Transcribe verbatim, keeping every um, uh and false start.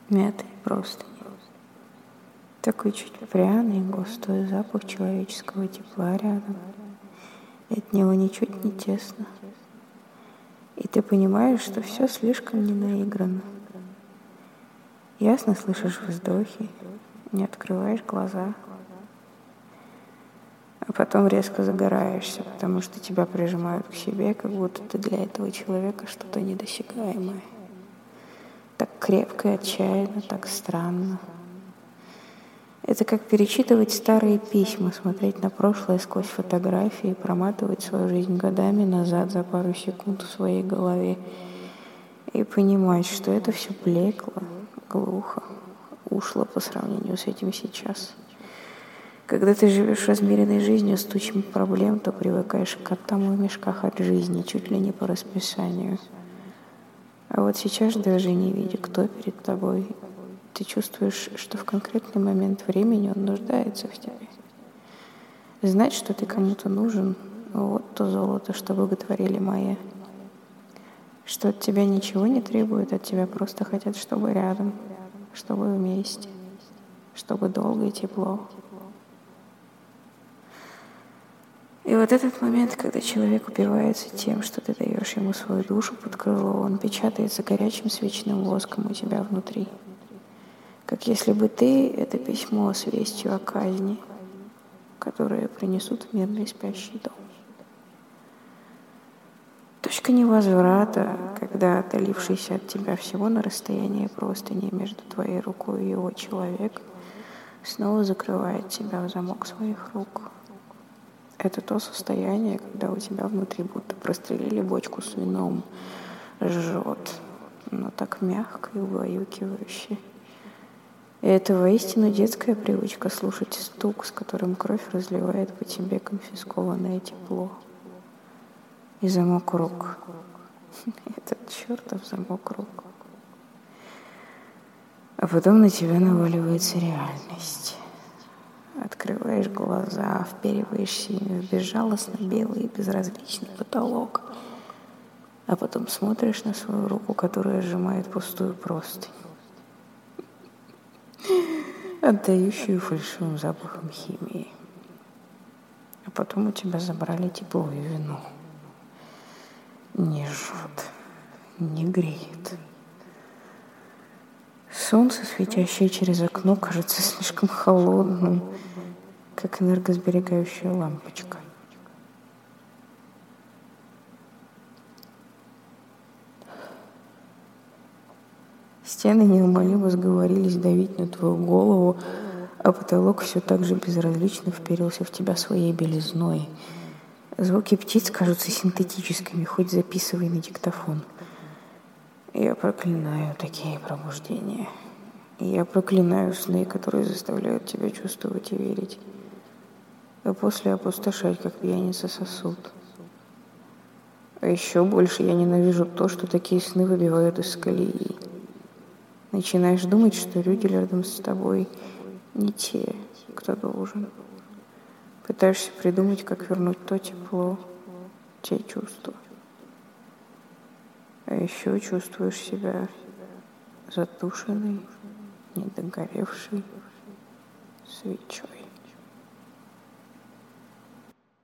Мятые простыни. Такой чуть пряный, густой запах человеческого тепла рядом. И от него ничуть не тесно. И ты понимаешь, что все слишком не наиграно. Ясно слышишь вздохи, не открываешь глаза. А потом резко загораешься, потому что тебя прижимают к себе, как будто ты для этого человека что-то недосягаемое. Так крепко и отчаянно, так странно. Это как перечитывать старые письма, смотреть на прошлое сквозь фотографии, проматывать свою жизнь годами назад за пару секунд в своей голове и понимать, что это все блекло, глухо, ушло по сравнению с этим сейчас. Когда ты живешь размеренной жизнью с тучами проблем, то привыкаешь к котам в мешках от жизни, чуть ли не по расписанию. А вот сейчас, даже не видя, кто перед тобой, ты чувствуешь, что в конкретный момент времени он нуждается в тебе. Знать, что ты кому-то нужен, вот то золото, что боготворили майя. Что от тебя ничего не требует, от тебя просто хотят, чтобы рядом, чтобы вместе, чтобы долго и тепло. И вот этот момент, когда человек упивается тем, что ты даешь ему свою душу под крыло, он печатается горячим свечным воском у тебя внутри. Как если бы ты — это письмо с вестью о казни, которое принесут в мирный спящий дом. Точка невозврата, когда отдалившийся от тебя всего на расстоянии простыни между твоей рукой и его человек снова закрывает тебя в замок своих рук. Это то состояние, когда у тебя внутри будто прострелили бочку с вином, жжет, но так мягко и убаюкивающе. И это воистину детская привычка слушать стук, с которым кровь разливает по тебе конфискованное тепло. И замок рук. Этот чертов замок рук. А потом на тебя наваливается реальность. Открываешь глаза, впериваешься ими в безжалостно белый и безразличный потолок. А потом смотришь на свою руку, которая сжимает пустую простынь, отдающую фальшивым запахом химии. А потом у тебя забрали тепло и вино. Не жжет, не греет. Солнце, светящее через окно, кажется слишком холодным, как энергосберегающая лампочка. Стены неумолимо сговорились давить на твою голову, а потолок все так же безразлично вперился в тебя своей белизной. Звуки птиц кажутся синтетическими, хоть записывай на диктофон. Я проклинаю такие пробуждения. Я проклинаю сны, которые заставляют тебя чувствовать и верить, а после опустошать, как пьяница сосуд. А еще больше я ненавижу то, что такие сны выбивают из колеи. Начинаешь думать, что люди рядом с тобой не те, кто должен. Пытаешься придумать, как вернуть то тепло, те чувства. А еще чувствуешь себя затушенной, недогоревшей свечой.